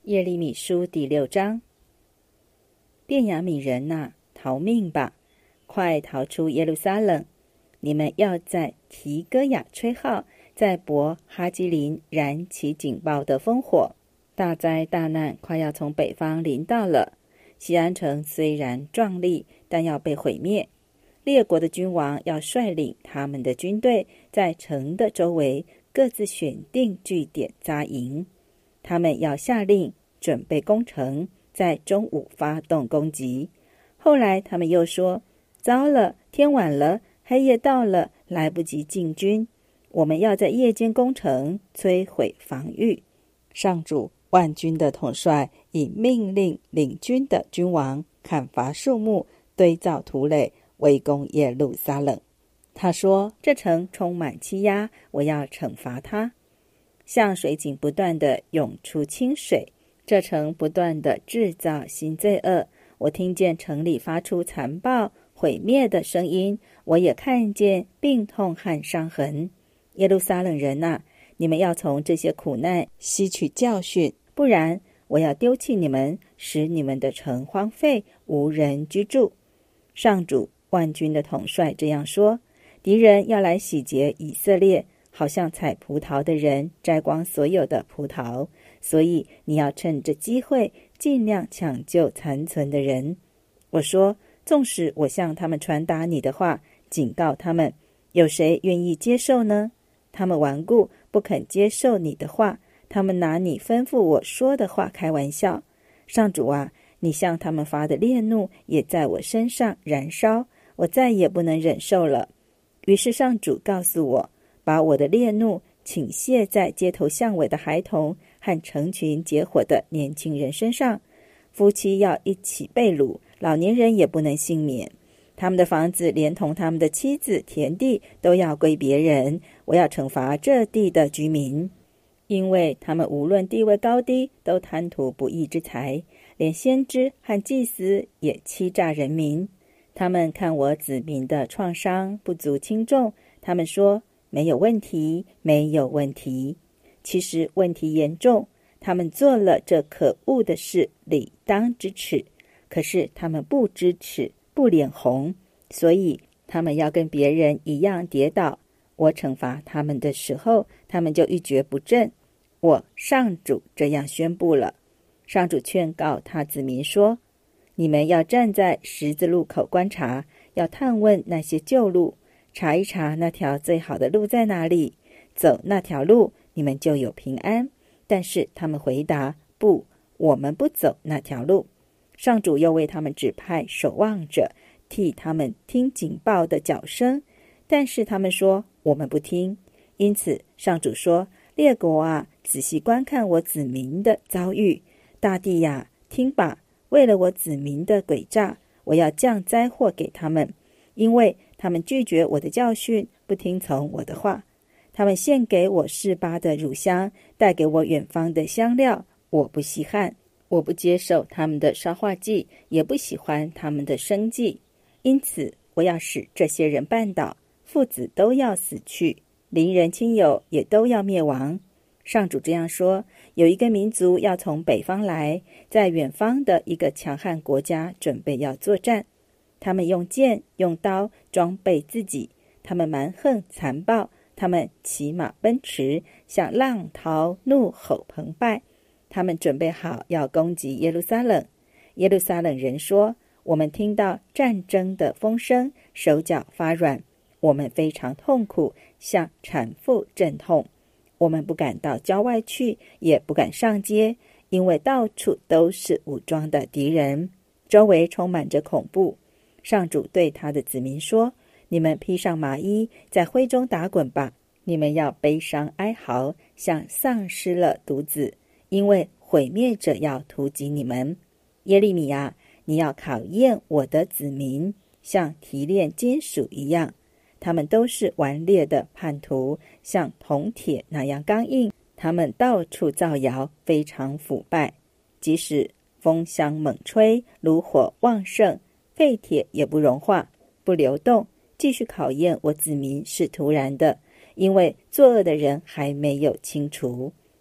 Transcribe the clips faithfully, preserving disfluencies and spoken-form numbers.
耶利米书第六章。便雅悯人哪，逃命吧，快逃出耶路撒冷！你们要在提哥雅吹号，在伯哈基林燃起警报的烽火。大灾大难快要从北方临到了。锡安城虽然壮丽，但要被毁灭。列国的君王要率领他们的军队，在城的周围各自选定据点扎营。他们要下令准备攻城，在中午发动攻击。后来他们又说，糟了，天晚了，黑夜到了，来不及进军，我们要在夜间攻城，摧毁防御。上主万军的统帅以命令领军的君王砍伐树木，堆造土垒，围攻耶路撒冷。他说，这城充满欺压，我要惩罚它。像水井不断地涌出清水，这城不断地制造新罪恶。我听见城里发出残暴毁灭的声音，我也看见病痛和伤痕。耶路撒冷人啊，你们要从这些苦难吸取教训，不然我要丢弃你们，使你们的城荒废，无人居住。上主万军的统帅这样说，敌人要来洗劫以色列，好像采葡萄的人摘光所有的葡萄，所以你要趁着机会尽量抢救残存的人。我说，纵使我向他们传达你的话，警告他们，有谁愿意接受呢？他们顽固不肯接受你的话，他们拿你吩咐我说的话开玩笑。上主啊，你向他们发的烈怒也在我身上燃烧，我再也不能忍受了。于是上主告诉我，把我的烈怒倾泻在街头巷尾的孩童和成群结伙的年轻人身上，夫妻要一起被掳，老年人也不能幸免。他们的房子连同他们的妻子、田地都要归别人。我要惩罚这地的居民，因为他们无论地位高低，都贪图不义之财，连先知和祭司也欺诈人民。他们看我子民的创伤不足轻重，他们说没有问题，没有问题。其实问题严重，他们做了这可恶的事，理当支持。可是他们不支持，不脸红，所以他们要跟别人一样跌倒。我惩罚他们的时候，他们就一蹶不振。我上主这样宣布了。上主劝告他子民说，你们要站在十字路口观察，要探问那些旧路，查一查那条最好的路在哪里，走那条路，你们就有平安。但是他们回答，不，我们不走那条路。上主又为他们指派守望者，替他们听警报的脚声，但是他们说，我们不听。因此上主说，列国啊，仔细观看我子民的遭遇，大地呀，听吧，为了我子民的诡诈，我要降灾祸给他们，因为他们拒绝我的教训，不听从我的话。他们献给我示巴的乳香，带给我远方的香料，我不稀罕。我不接受他们的烧化祭，也不喜欢他们的生祭。因此我要使这些人绊倒，父子都要死去，邻人亲友也都要灭亡。上主这样说，有一个民族要从北方来，在远方的一个强悍国家准备要作战。他们用剑用刀装备自己，他们蛮横残暴，他们骑马奔驰，像浪涛怒吼澎湃。他们准备好要攻击耶路撒冷。耶路撒冷人说，我们听到战争的风声，手脚发软，我们非常痛苦，像产妇阵痛。我们不敢到郊外去，也不敢上街，因为到处都是武装的敌人，周围充满着恐怖。上主对他的子民说，你们披上麻衣，在灰中打滚吧，你们要悲伤哀嚎，像丧失了独子，因为毁灭者要突击你们。耶利米啊，你要考验我的子民，像提炼金属一样，他们都是顽劣的叛徒，像铜铁那样刚硬，他们到处造谣，非常腐败。即使风箱猛吹，炉火旺盛，废铁也不融化，不流动。继续考验我子民是突然的，因为作恶的人还没有清除。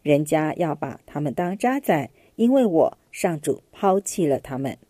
人家要把他们当渣滓，因为我上主抛弃了他们。